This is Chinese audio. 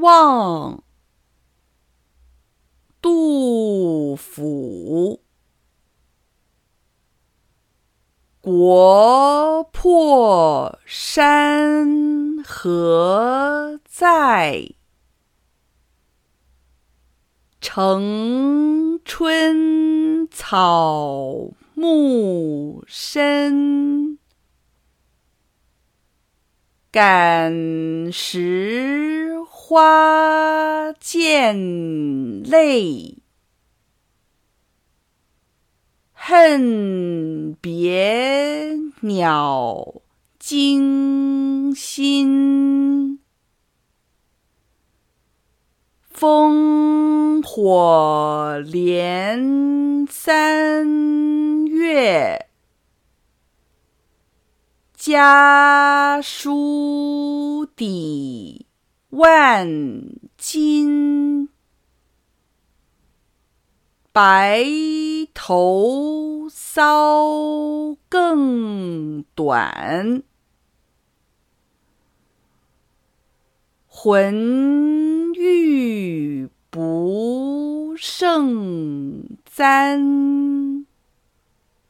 望。杜甫。国破山河在，城春草木深。感时花溅泪，恨别鸟惊心。烽火连三月，家书抵万金。白头搔更短，浑欲不胜簪。